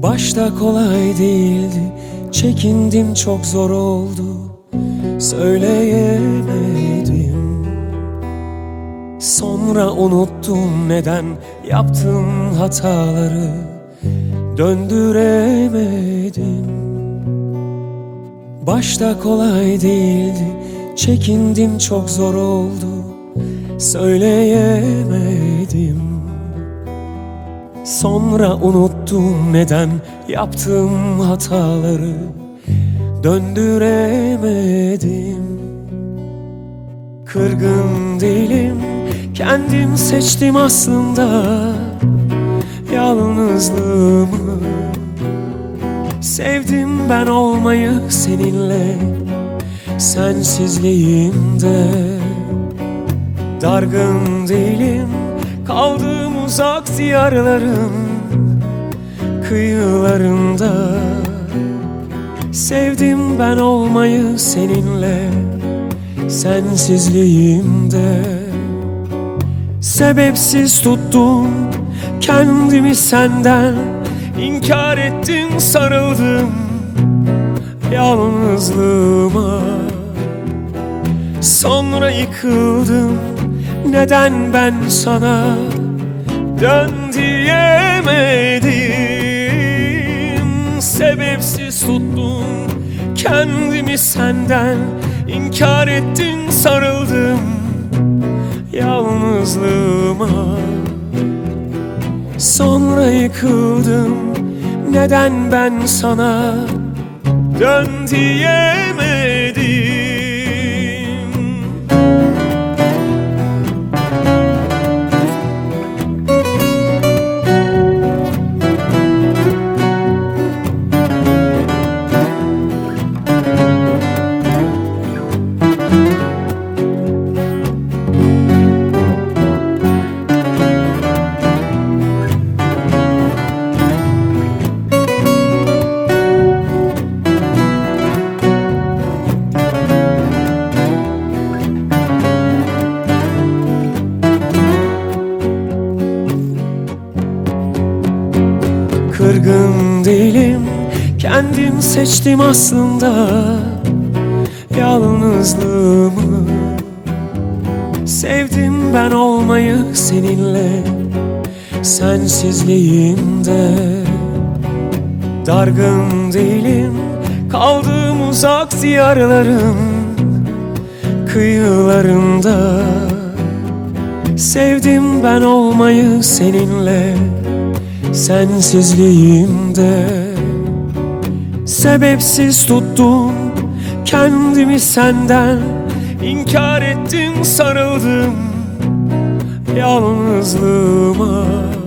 Başta kolay değildi, çekindim, çok zor oldu, söyleyemedim. Sonra unuttum neden yaptığım hataları, döndüremedim. Başta kolay değildi, çekindim, çok zor oldu, söyleyemedim. Sonra unuttum neden yaptığım hataları, döndüremedim. Kırgın değilim, kendim seçtim aslında yalnızlığımı. Sevdim ben olmayı seninle, sensizliğimde. Dargın değilim, kaldığım uzak diyarların kıyılarında. Sevdim ben olmayı seninle, sensizliğimde. Sebepsiz tuttum kendimi senden, İnkar ettim, sarıldım yalnızlığıma. Sonra yıkıldım, neden ben sana dön diyemedim. Sebepsiz tuttum kendimi senden, İnkar ettim, sarıldım yalnızlığıma. Sonra yıkıldım, neden ben sana dön diyemedim. Kırgın değilim, kendim seçtim aslında yalnızlığımı. Sevdim ben olmayı seninle, sensizliğimde. Dargın değilim, kaldığım uzak diyarların kıyılarında. Sevdim ben olmayı seninle, sensizliğimde. Sebepsiz tuttum kendimi senden, İnkar ettim, sarıldım yalnızlığıma.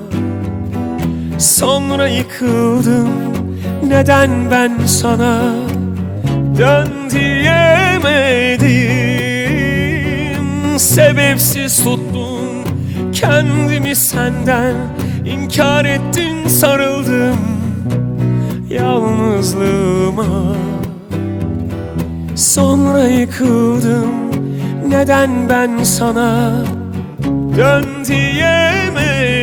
Sonra yıkıldım, neden ben sana dön diyemedim. Sebepsiz tuttum kendimi senden, İnkar ettim, sarıldım yalnızlığıma. Sonra yıkıldım, neden ben sana dön diyemedim.